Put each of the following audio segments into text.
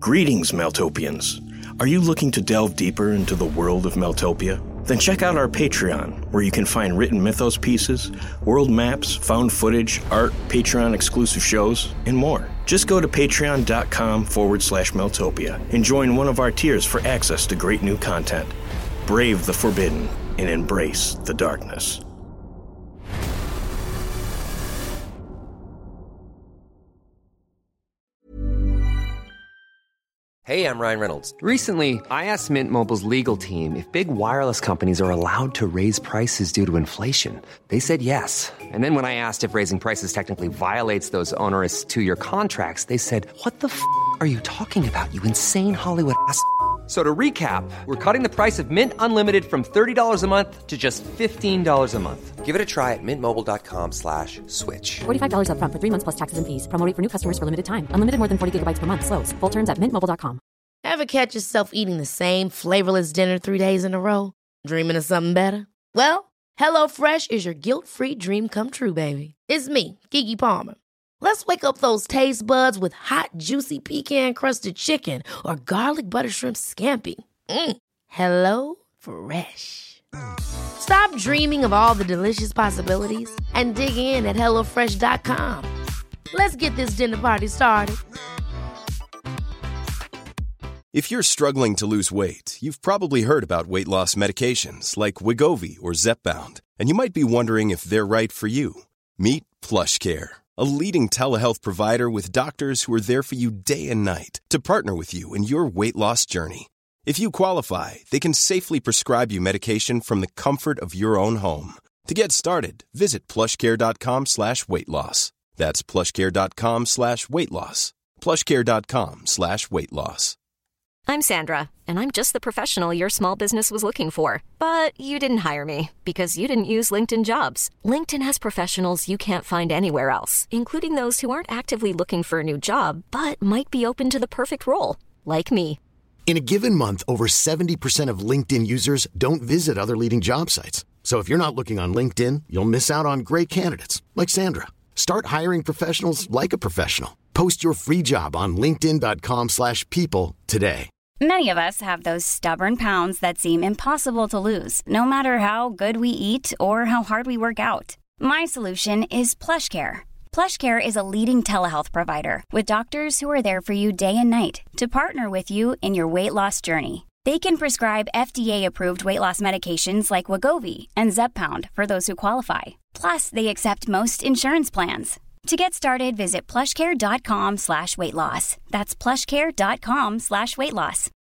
Greetings, Meltopians. Are you looking to delve deeper into the world of Meltopia? Then check out our Patreon, where you can find written mythos pieces, world maps, found footage, art, Patreon-exclusive shows, and more. Just go to patreon.com/Meltopia and join one of our tiers for access to great new content. Brave the forbidden and embrace the darkness. Hey, I'm Ryan Reynolds. Recently, I asked Mint Mobile's legal team if big wireless companies are allowed to raise prices due to inflation. They said yes. And then when I asked if raising prices technically violates those onerous two-year contracts, they said, "What the f*** are you talking about, you insane Hollywood ass?" So to recap, we're cutting the price of Mint Unlimited from $30 a month to just $15 a month. Give it a try at mintmobile.com/switch. $45 up front for 3 months plus taxes and fees. Promo rate for new customers for limited time. Unlimited more than 40 gigabytes per month. Slows full terms at mintmobile.com. Ever catch yourself eating the same flavorless dinner 3 days in a row? Dreaming of something better? Well, HelloFresh is your guilt-free dream come true, baby. It's me, Keke Palmer. Let's wake up those taste buds with hot, juicy pecan-crusted chicken or garlic butter shrimp scampi. Hello Fresh. Stop dreaming of all the delicious possibilities and dig in at HelloFresh.com. Let's get this dinner party started. If you're struggling to lose weight, you've probably heard about weight loss medications like Wegovy or Zepbound, and you might be wondering if they're right for you. Meet PlushCare, a leading telehealth provider with doctors who are there for you day and night to partner with you in your weight loss journey. If you qualify, they can safely prescribe you medication from the comfort of your own home. To get started, visit plushcare.com/weightloss. That's plushcare.com/weightloss. plushcare.com/weightloss. I'm Sandra, and I'm just the professional your small business was looking for. But you didn't hire me because you didn't use LinkedIn Jobs. LinkedIn has professionals you can't find anywhere else, including those who aren't actively looking for a new job, but might be open to the perfect role, like me. In a given month, over 70% of LinkedIn users don't visit other leading job sites. So if you're not looking on LinkedIn, you'll miss out on great candidates, like Sandra. Start hiring professionals like a professional. Post your free job on linkedin.com/people today. Many of us have those stubborn pounds that seem impossible to lose, no matter how good we eat or how hard we work out. My solution is PlushCare. PlushCare is a leading telehealth provider with doctors who are there for you day and night to partner with you in your weight loss journey. They can prescribe FDA-approved weight loss medications like Wegovy and Zepbound for those who qualify. Plus, they accept most insurance plans. To get started, visit plushcare.com/weightloss. That's plushcare.com/weightloss.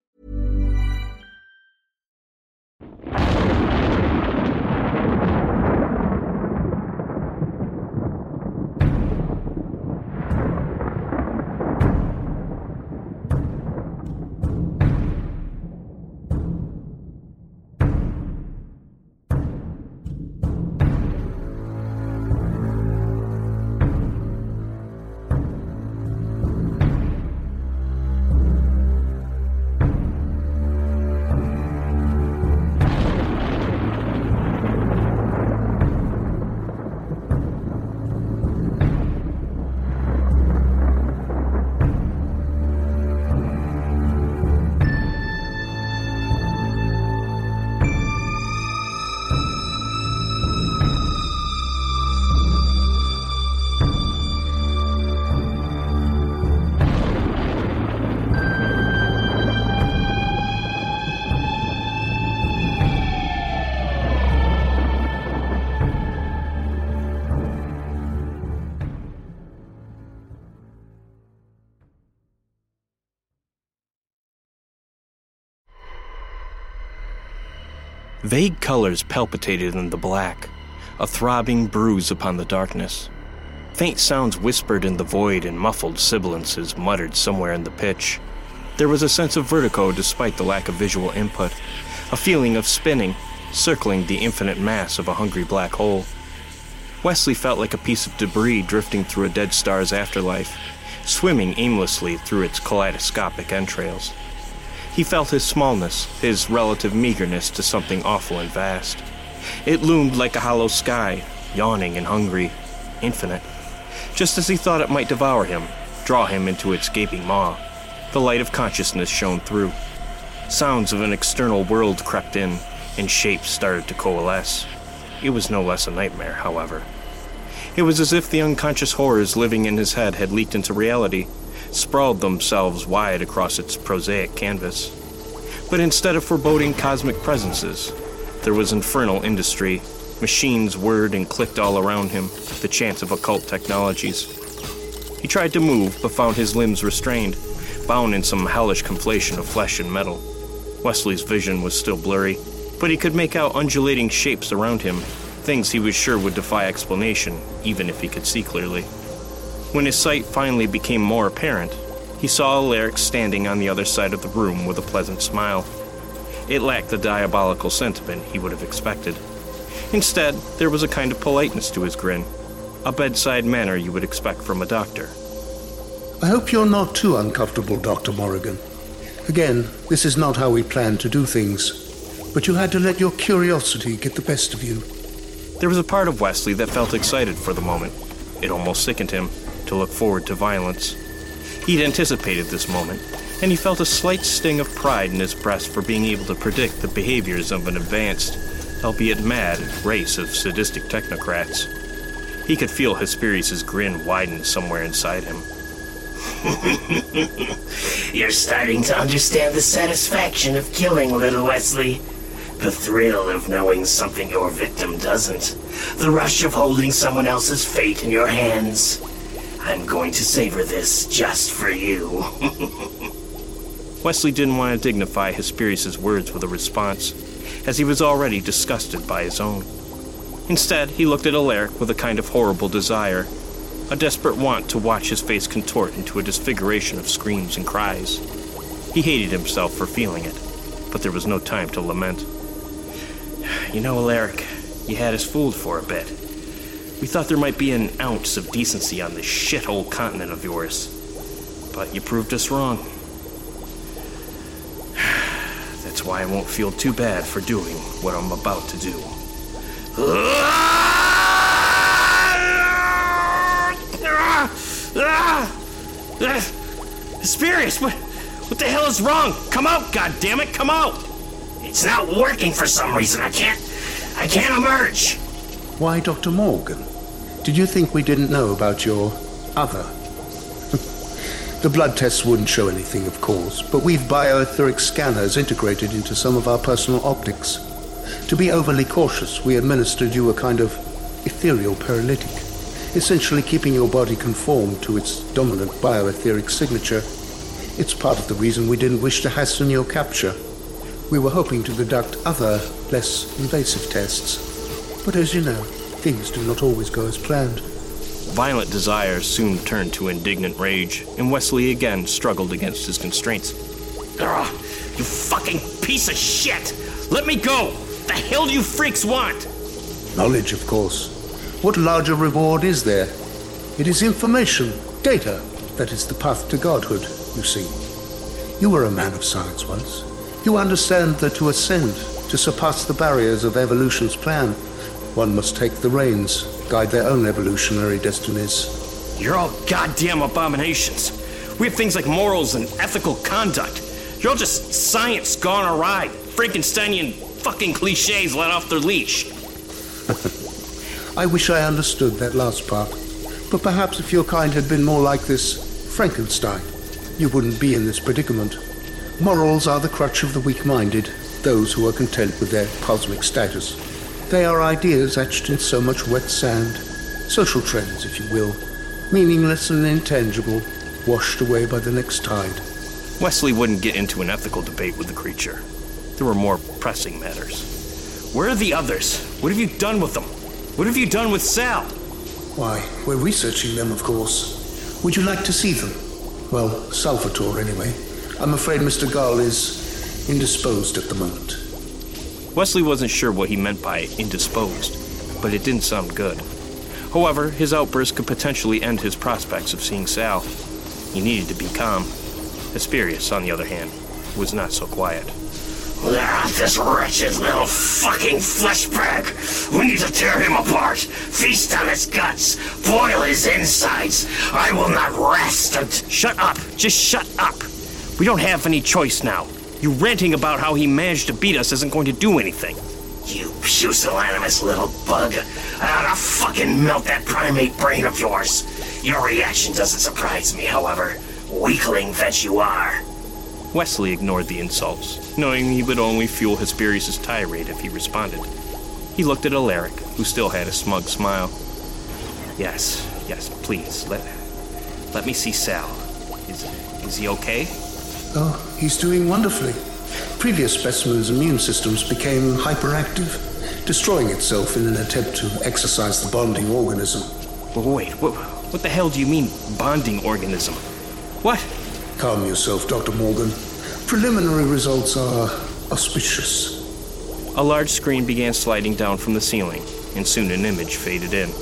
Vague colors palpitated in the black, a throbbing bruise upon the darkness. Faint sounds whispered in the void and muffled sibilances muttered somewhere in the pitch. There was a sense of vertigo despite the lack of visual input, a feeling of spinning, circling the infinite mass of a hungry black hole. Wesley felt like a piece of debris drifting through a dead star's afterlife, swimming aimlessly through its kaleidoscopic entrails. He felt his smallness, his relative meagerness to something awful and vast. It loomed like a hollow sky, yawning and hungry, infinite, just as he thought it might devour him, draw him into its gaping maw. The light of consciousness shone through. Sounds of an external world crept in, and shapes started to coalesce. It was no less a nightmare, however. It was as if the unconscious horrors living in his head had leaked into reality, sprawled themselves wide across its prosaic canvas. But instead of foreboding cosmic presences, there was infernal industry. Machines whirred and clicked all around him, the chant of occult technologies. He tried to move, but found his limbs restrained, bound in some hellish conflation of flesh and metal. Wesley's vision was still blurry, but he could make out undulating shapes around him, things he was sure would defy explanation, even if he could see clearly. When his sight finally became more apparent, he saw Alaric standing on the other side of the room with a pleasant smile. It lacked the diabolical sentiment he would have expected. Instead, there was a kind of politeness to his grin, a bedside manner you would expect from a doctor. I hope you're not too uncomfortable, Dr. Morrigan. Again, this is not how we planned to do things, but you had to let your curiosity get the best of you. There was a part of Wesley that felt excited for the moment. It almost sickened him to look forward to violence. He'd anticipated this moment, and he felt a slight sting of pride in his breast for being able to predict the behaviors of an advanced, albeit mad, race of sadistic technocrats. He could feel Hesperius' grin widen somewhere inside him. You're starting to understand the satisfaction of killing, little Wesley. The thrill of knowing something your victim doesn't. The rush of holding someone else's fate in your hands. I'm going to savor this just for you. Wesley didn't want to dignify Hesperius' words with a response, as he was already disgusted by his own. Instead, he looked at Alaric with a kind of horrible desire, a desperate want to watch his face contort into a disfiguration of screams and cries. He hated himself for feeling it, but there was no time to lament. You know, Alaric, you had us fooled for a bit. We thought there might be an ounce of decency on this shithole continent of yours, but you proved us wrong. That's why I won't feel too bad for doing what I'm about to do. Hesperius, what the hell is wrong? Come out, goddammit, come out! It's not working for some reason. I can't emerge. Why, Dr. Morgan? Did you think we didn't know about your other? The blood tests wouldn't show anything, of course, but we've bioetheric scanners integrated into some of our personal optics. To be overly cautious, we administered you a kind of ethereal paralytic, essentially keeping your body conformed to its dominant bioetheric signature. It's part of the reason we didn't wish to hasten your capture. We were hoping to conduct other, less invasive tests. But as you know, things do not always go as planned. Violent desire soon turned to indignant rage, and Wesley again struggled against his constraints. Ugh, you fucking piece of shit! Let me go! The hell do you freaks want? Knowledge, of course. What larger reward is there? It is information, data, that is the path to godhood, you see. You were a man of science once. You understand that to ascend, to surpass the barriers of evolution's plan, one must take the reins, guide their own evolutionary destinies. You're all goddamn abominations. We have things like morals and ethical conduct. You're all just science gone awry. Frankensteinian fucking cliches let off their leash. I wish I understood that last part. But perhaps if your kind had been more like this Frankenstein, you wouldn't be in this predicament. Morals are the crutch of the weak-minded, those who are content with their cosmic status. They are ideas etched in so much wet sand, social trends, if you will, meaningless and intangible, washed away by the next tide. Wesley wouldn't get into an ethical debate with the creature. There were more pressing matters. Where are the others? What have you done with them? What have you done with Sal? Why, we're researching them, of course. Would you like to see them? Well, Salvatore, anyway. I'm afraid Mr. Gall is indisposed at the moment. Wesley wasn't sure what he meant by indisposed, but it didn't sound good. However, his outburst could potentially end his prospects of seeing Sal. He needed to be calm. Hesperius, on the other hand, was not so quiet. This wretched little fucking flesh bag. We need to tear him apart, feast on his guts, boil his insides. I will not rest until... Shut up! Just shut up! We don't have any choice now. You ranting about how he managed to beat us isn't going to do anything. You pusillanimous little bug. I ought to fucking melt that primate brain of yours. Your reaction doesn't surprise me, however. Weakling that you are. Wesley ignored the insults, knowing he would only fuel Hesperius' tirade if he responded. He looked at Alaric, who still had a smug smile. Yes, please, let me see Sal. Is he okay? Oh, he's doing wonderfully. Previous specimens' immune systems became hyperactive, destroying itself in an attempt to exercise the bonding organism. Wait, what the hell do you mean, bonding organism? What? Calm yourself, Dr. Morgan. Preliminary results are auspicious. A large screen began sliding down from the ceiling, and soon an image faded in.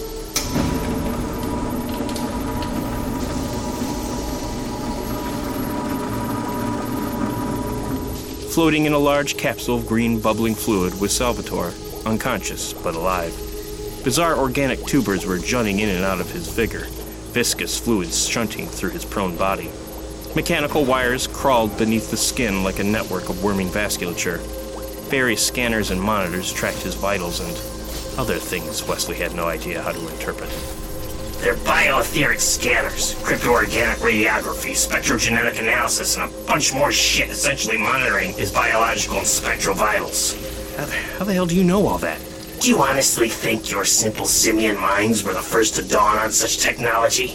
Floating in a large capsule of green bubbling fluid was Salvatore, unconscious but alive. Bizarre organic tubers were jutting in and out of his vigor, viscous fluids shunting through his prone body. Mechanical wires crawled beneath the skin like a network of worming vasculature. Various scanners and monitors tracked his vitals and other things Wesley had no idea how to interpret. They're bioetheric scanners, crypto-organic radiography, spectrogenetic analysis, and a bunch more shit essentially monitoring his biological and spectral vitals. How the hell do you know all that? Do you honestly think your simple simian minds were the first to dawn on such technology?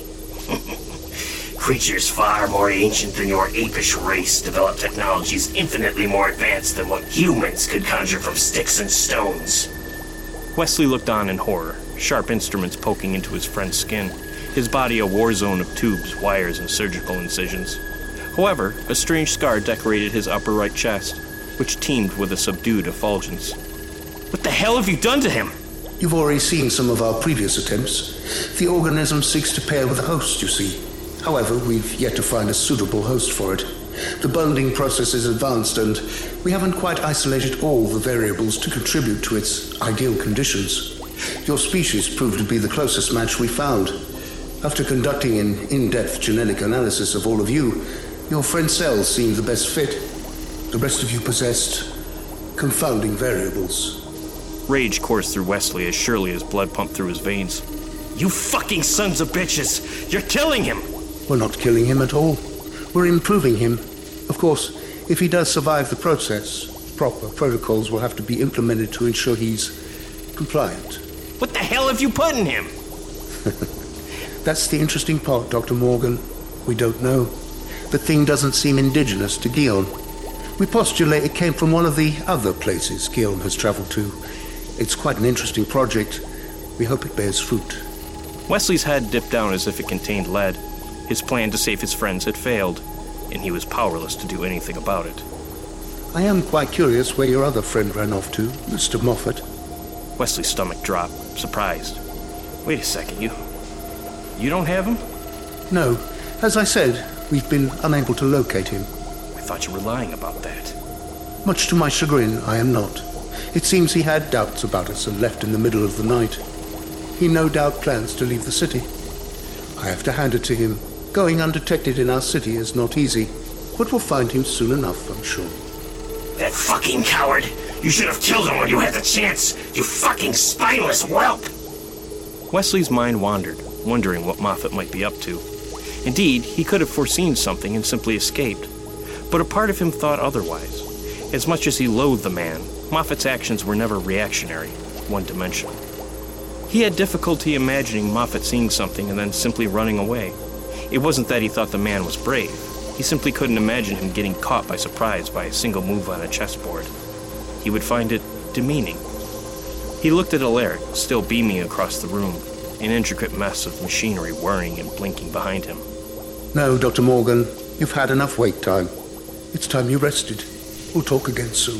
Creatures far more ancient than your apish race developed technologies infinitely more advanced than what humans could conjure from sticks and stones. Wesley looked on in horror, sharp instruments poking into his friend's skin, his body a war zone of tubes, wires, and surgical incisions. However, a strange scar decorated his upper right chest, which teemed with a subdued effulgence. What the hell have you done to him? You've already seen some of our previous attempts. The organism seeks to pair with a host, you see. However, we've yet to find a suitable host for it. The bonding process is advanced, and we haven't quite isolated all the variables to contribute to its ideal conditions. Your species proved to be the closest match we found. After conducting an in-depth genetic analysis of all of you, your friend cells seemed the best fit. The rest of you possessed confounding variables. Rage coursed through Wesley as surely as blood pumped through his veins. You fucking sons of bitches! You're killing him! We're not killing him at all. We're improving him. Of course, if he does survive the process, proper protocols will have to be implemented to ensure he's compliant. What the hell have you put in him? That's the interesting part, Dr. Morgan. We don't know. The thing doesn't seem indigenous to Guion. We postulate it came from one of the other places Guion has traveled to. It's quite an interesting project. We hope it bears fruit. Wesley's head dipped down as if it contained lead. His plan to save his friends had failed, and he was powerless to do anything about it. I am quite curious where your other friend ran off to, Mr. Moffat. Wesley's stomach dropped, surprised. Wait a second, you don't have him? No. As I said, we've been unable to locate him. I thought you were lying about that. Much to my chagrin, I am not. It seems he had doubts about us and left in the middle of the night. He no doubt plans to leave the city. I have to hand it to him. Going undetected in our city is not easy, but we'll find him soon enough, I'm sure. That fucking coward! You should have killed him when you had the chance, you fucking spineless whelp! Wesley's mind wandered, wondering what Moffat might be up to. Indeed, he could have foreseen something and simply escaped. But a part of him thought otherwise. As much as he loathed the man, Moffat's actions were never reactionary, one-dimensional. He had difficulty imagining Moffat seeing something and then simply running away. It wasn't that he thought the man was brave. He simply couldn't imagine him getting caught by surprise by a single move on a chessboard. He would find it demeaning. He looked at Alaric, still beaming across the room, an intricate mess of machinery whirring and blinking behind him. No, Dr. Morgan, you've had enough wait time. It's time you rested. We'll talk again soon.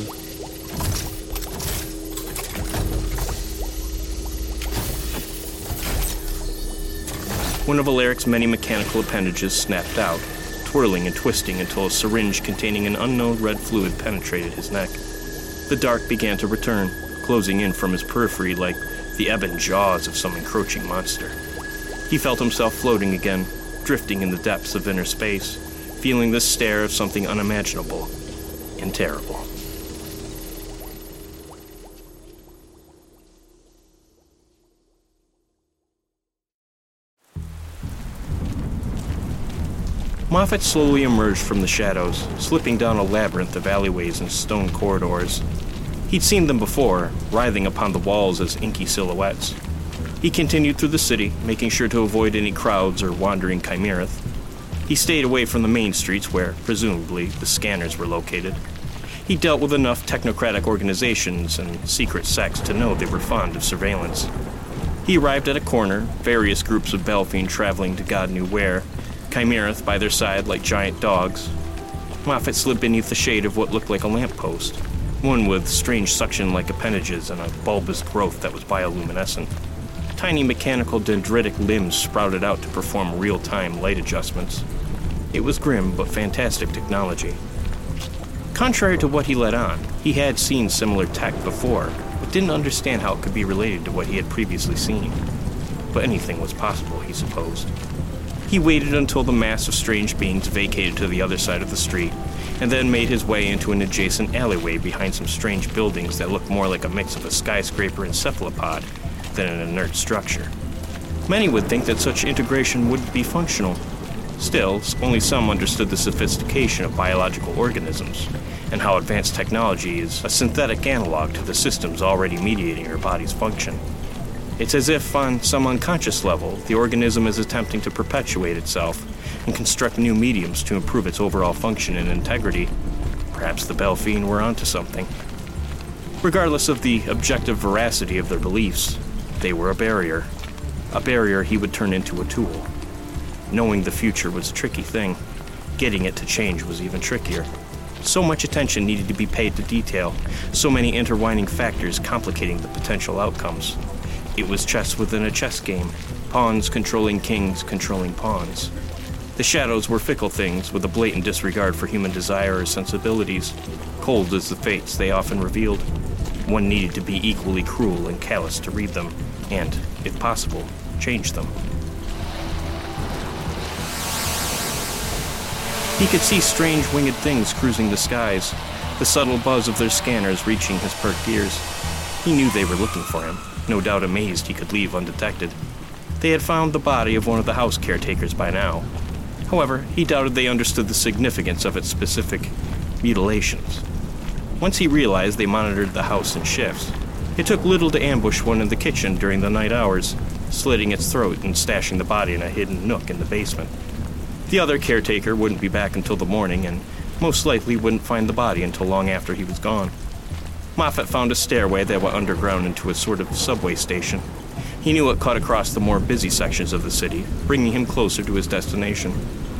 One of Alaric's many mechanical appendages snapped out, twirling and twisting until a syringe containing an unknown red fluid penetrated his neck. The dark began to return, closing in from his periphery like the ebon jaws of some encroaching monster. He felt himself floating again, drifting in the depths of inner space, feeling the stare of something unimaginable and terrible. Moffat slowly emerged from the shadows, slipping down a labyrinth of alleyways and stone corridors. He'd seen them before, writhing upon the walls as inky silhouettes. He continued through the city, making sure to avoid any crowds or wandering Chimerith. He stayed away from the main streets where, presumably, the scanners were located. He dealt with enough technocratic organizations and secret sects to know they were fond of surveillance. He arrived at a corner, various groups of Belfiend traveling to God knew where, Chimerith by their side like giant dogs. Moffat slid beneath the shade of what looked like a lamppost, one with strange suction-like appendages and a bulbous growth that was bioluminescent. Tiny mechanical dendritic limbs sprouted out to perform real-time light adjustments. It was grim but fantastic technology. Contrary to what he let on, he had seen similar tech before, but didn't understand how it could be related to what he had previously seen. But anything was possible, he supposed. He waited until the mass of strange beings vacated to the other side of the street, and then made his way into an adjacent alleyway behind some strange buildings that looked more like a mix of a skyscraper and cephalopod than an inert structure. Many would think that such integration wouldn't be functional. Still, only some understood the sophistication of biological organisms, and how advanced technology is a synthetic analog to the systems already mediating your body's function. It's as if, on some unconscious level, the organism is attempting to perpetuate itself and construct new mediums to improve its overall function and integrity. Perhaps the Belfiend were onto something. Regardless of the objective veracity of their beliefs, they were a barrier. A barrier he would turn into a tool. Knowing the future was a tricky thing. Getting it to change was even trickier. So much attention needed to be paid to detail, so many intertwining factors complicating the potential outcomes. It was chess within a chess game, pawns controlling kings controlling pawns. The shadows were fickle things with a blatant disregard for human desire or sensibilities, cold as the fates they often revealed. One needed to be equally cruel and callous to read them, and, if possible, change them. He could see strange winged things cruising the skies, the subtle buzz of their scanners reaching his perked ears. He knew they were looking for him, no doubt amazed he could leave undetected. They had found the body of one of the house caretakers by now. However, he doubted they understood the significance of its specific mutilations. Once he realized they monitored the house in shifts, it took little to ambush one in the kitchen during the night hours, slitting its throat and stashing the body in a hidden nook in the basement. The other caretaker wouldn't be back until the morning, and most likely wouldn't find the body until long after he was gone. Moffat found a stairway that went underground into a sort of subway station. He knew it cut across the more busy sections of the city, bringing him closer to his destination.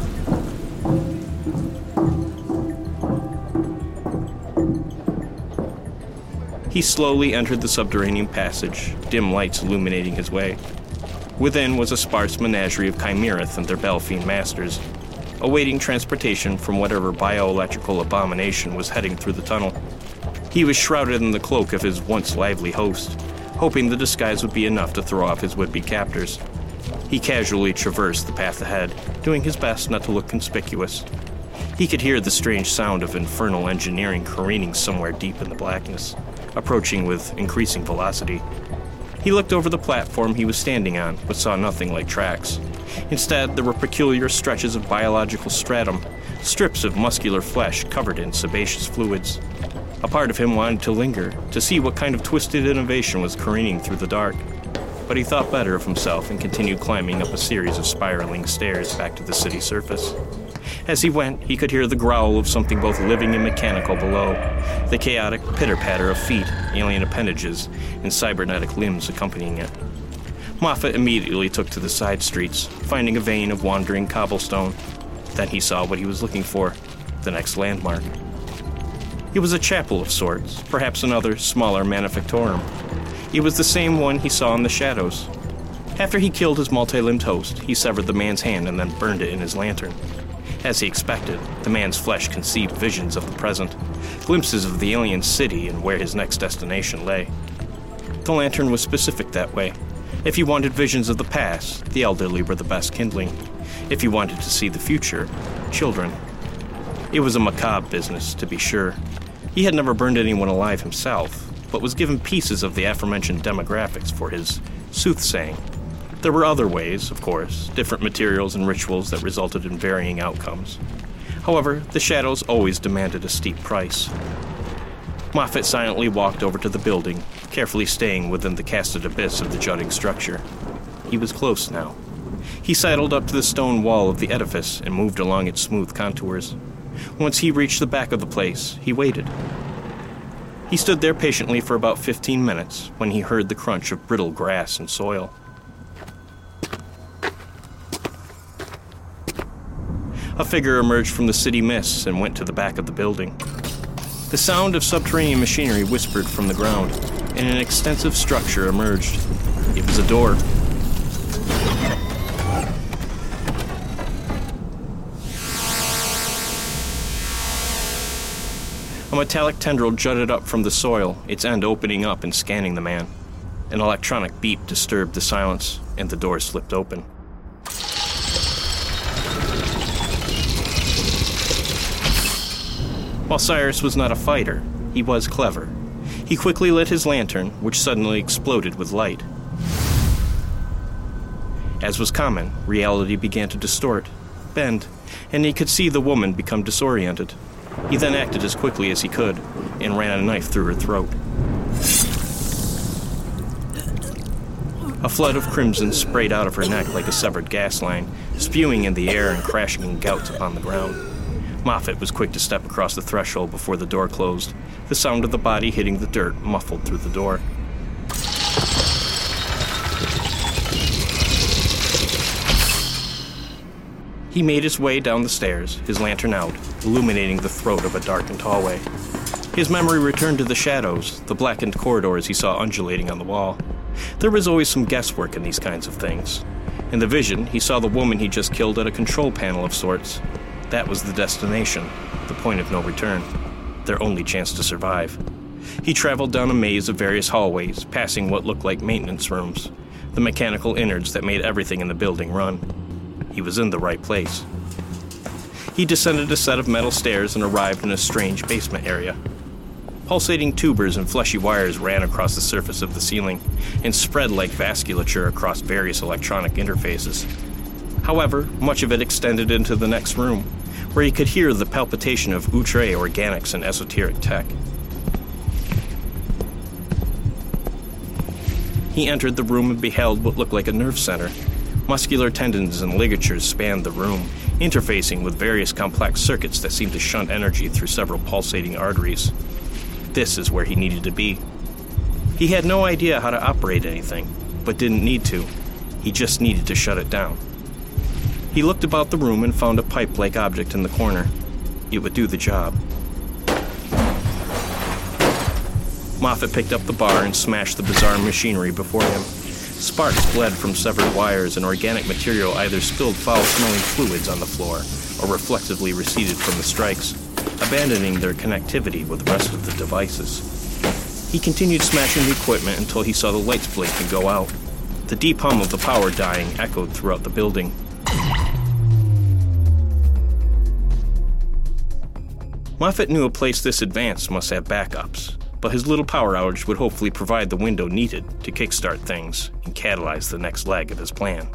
He slowly entered the subterranean passage, dim lights illuminating his way. Within was a sparse menagerie of Chimerith and their Belfiend masters, awaiting transportation from whatever bioelectrical abomination was heading through the tunnel. He was shrouded in the cloak of his once lively host, hoping the disguise would be enough to throw off his would-be captors. He casually traversed the path ahead, doing his best not to look conspicuous. He could hear the strange sound of infernal engineering careening somewhere deep in the blackness, approaching with increasing velocity. He looked over the platform he was standing on, but saw nothing like tracks. Instead, there were peculiar stretches of biological stratum, strips of muscular flesh covered in sebaceous fluids. A part of him wanted to linger, to see what kind of twisted innovation was careening through the dark. But he thought better of himself and continued climbing up a series of spiraling stairs back to the city surface. As he went, he could hear the growl of something both living and mechanical below, the chaotic pitter-patter of feet, alien appendages, and cybernetic limbs accompanying it. Moffat immediately took to the side streets, finding a vein of wandering cobblestone. Then he saw what he was looking for, the next landmark. It was a chapel of sorts, perhaps another, smaller manufactorum. It was the same one he saw in the shadows. After he killed his multi-limbed host, he severed the man's hand and then burned it in his lantern. As he expected, the man's flesh conceived visions of the present, glimpses of the alien city and where his next destination lay. The lantern was specific that way. If he wanted visions of the past, the elderly were the best kindling. If he wanted to see the future, children. It was a macabre business, to be sure. He had never burned anyone alive himself, but was given pieces of the aforementioned demographics for his soothsaying. There were other ways, of course, different materials and rituals that resulted in varying outcomes. However, the shadows always demanded a steep price. Moffat silently walked over to the building, carefully staying within the casted abyss of the jutting structure. He was close now. He sidled up to the stone wall of the edifice and moved along its smooth contours. Once he reached the back of the place, he waited. He stood there patiently for about 15 minutes when he heard the crunch of brittle grass and soil. A figure emerged from the city mists and went to the back of the building. The sound of subterranean machinery whispered from the ground, and an extensive structure emerged. It was a door. A metallic tendril jutted up from the soil, its end opening up and scanning the man. An electronic beep disturbed the silence, and the door slipped open. While Cyrus was not a fighter, he was clever. He quickly lit his lantern, which suddenly exploded with light. As was common, reality began to distort, bend, and he could see the woman become disoriented. He then acted as quickly as he could and ran a knife through her throat. A flood of crimson sprayed out of her neck like a severed gas line, spewing in the air and crashing in gouts upon the ground. Moffat was quick to step across the threshold before the door closed, the sound of the body hitting the dirt muffled through the door. He made his way down the stairs, his lantern out, illuminating the throat of a darkened hallway. His memory returned to the shadows, the blackened corridors he saw undulating on the wall. There was always some guesswork in these kinds of things. In the vision, he saw the woman he just killed at a control panel of sorts. That was the destination, the point of no return, their only chance to survive. He traveled down a maze of various hallways, passing what looked like maintenance rooms, the mechanical innards that made everything in the building run. He was in the right place. He descended a set of metal stairs and arrived in a strange basement area. Pulsating tubers and fleshy wires ran across the surface of the ceiling and spread like vasculature across various electronic interfaces. However, much of it extended into the next room, where he could hear the palpitation of outre organics and esoteric tech. He entered the room and beheld what looked like a nerve center. Muscular tendons and ligatures spanned the room, interfacing with various complex circuits that seemed to shunt energy through several pulsating arteries. This is where he needed to be. He had no idea how to operate anything, but didn't need to. He just needed to shut it down. He looked about the room and found a pipe-like object in the corner. It would do the job. Moffat picked up the bar and smashed the bizarre machinery before him. Sparks bled from severed wires, and organic material either spilled foul-smelling fluids on the floor or reflexively receded from the strikes, abandoning their connectivity with the rest of the devices. He continued smashing the equipment until he saw the lights blink and go out. The deep hum of the power dying echoed throughout the building. Moffat knew a place this advanced must have backups, but his little power outage would hopefully provide the window needed to kickstart things and catalyze the next leg of his plan.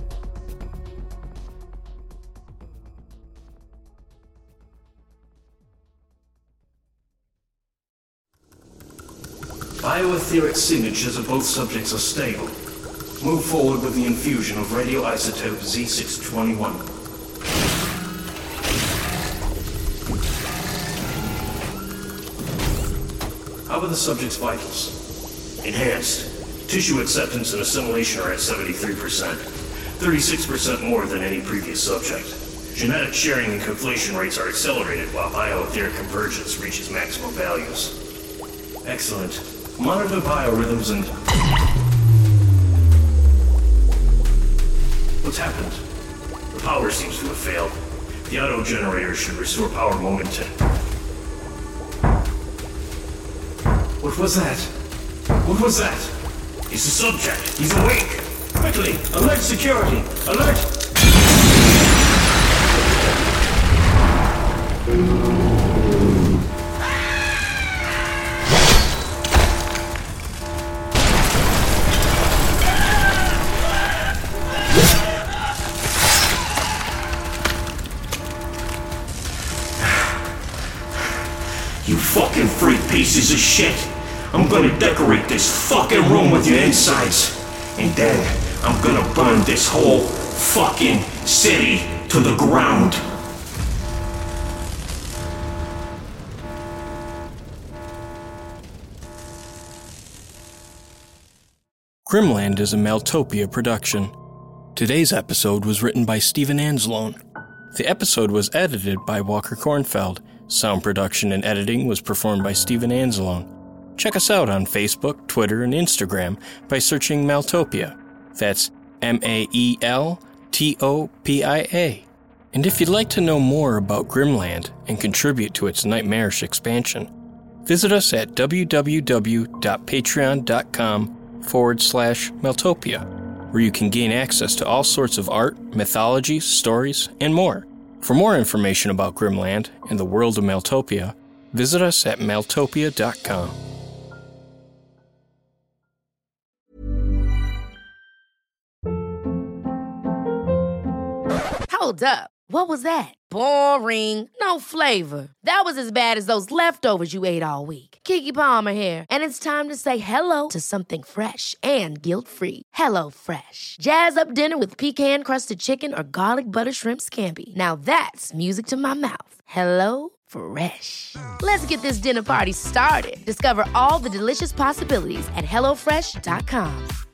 Bioetheric signatures of both subjects are stable. Move forward with the infusion of radioisotope Z621. How are the subject's vitals? Enhanced. Tissue acceptance and assimilation are at 73%, 36% more than any previous subject. Genetic sharing and conflation rates are accelerated while bioetheric convergence reaches maximum values. Excellent. Monitor biorhythms and... What's happened? The power seems to have failed. The auto generator should restore power momentarily. What was that? What was that? It's the subject. He's awake. Quickly, alert security. Alert! You fucking freak pieces of shit. I'm gonna decorate this fucking room with your insides. And then I'm gonna burn this whole fucking city to the ground. Grimland is a Maeltopia production. Today's episode was written by Steven Anzalone. The episode was edited by Walker Kornfeld. Sound production and editing was performed by Steven Anzalone. Check us out on Facebook, Twitter, and Instagram by searching Maeltopia. That's Maeltopia. And if you'd like to know more about Grimland and contribute to its nightmarish expansion, visit us at www.patreon.com/Maeltopia, where you can gain access to all sorts of art, mythology, stories, and more. For more information about Grimland and the world of Maeltopia, visit us at maeltopia.com. Hold up. What was that? Boring. No flavor. That was as bad as those leftovers you ate all week. Keke Palmer here, and it's time to say hello to something fresh and guilt-free. Hello Fresh. Jazz up dinner with pecan-crusted chicken or garlic butter shrimp scampi. Now that's music to my mouth. Hello Fresh. Let's get this dinner party started. Discover all the delicious possibilities at HelloFresh.com.